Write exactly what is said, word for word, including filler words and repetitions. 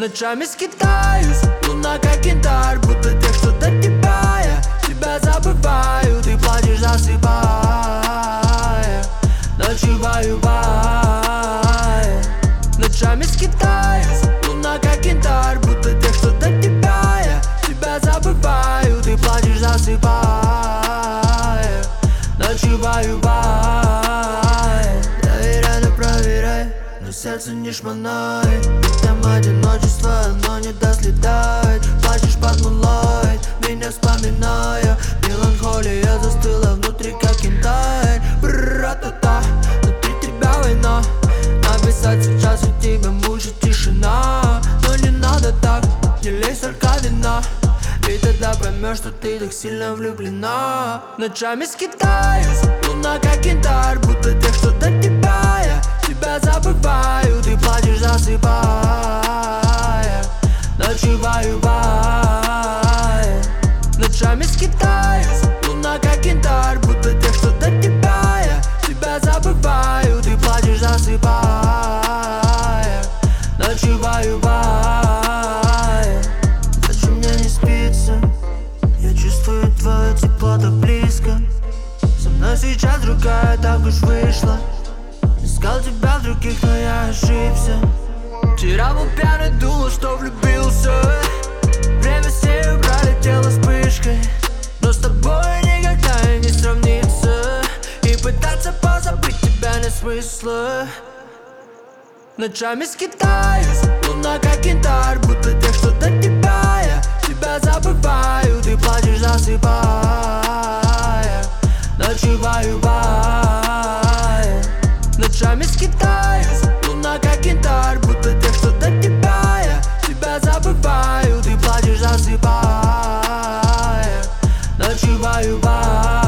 Ночами скитаюсь, луна как янтарь, будто тех, что до тебя я тебя забываю, ты плачешь, засыпая, ночеваю бая. Ночами скитаюсь, луна как янтарь, будто тех, что до тебя я тебя забываю, ты плачешь, засыпая, ночеваю бая. Доверяй, но проверяй, но сердце не шмонай. Там одиночество, оно не даст летать. Плачешь под мулайт, меня вспоминая. Меланхолия застыла внутри, как янтарь. Бра-та-та, внутри тебя война. Написать сейчас, у тебя мучит тишина. Но не надо так, не лезь, только вина. И тогда поймешь, что ты так сильно влюблена. Ночами скитаюсь, луна как янтарь, будто тех, что до тебя я тебя забываю, ты плачешь, засыпая, ночеваю бая. Ночами скитаюсь, луна как янтарь, будто тех, что до тебя я тебя забываю, ты плачешь, засыпая, ночеваю бая. Ночью мне не спится, я чувствую твое тепло так близко. Со мной сейчас другая, так уж вышло. Искал тебя в других, но я ошибся. Вчера был пьяный, думал, что влюбился. Время сею пролетело вспышкой, но с тобой никогда и не сравнится. И пытаться позабыть тебя нет смысла. Ночами скитаюсь, луна как янтарь, будто тех, что до тебя я тебя забываю, ты плачешь, засыпая, ночеваю бая. Ночами скитаюсь, луна как янтарь, будто тех, что до тебя я тебя забываю, ты плачешь, засыпая, ночеваю бая.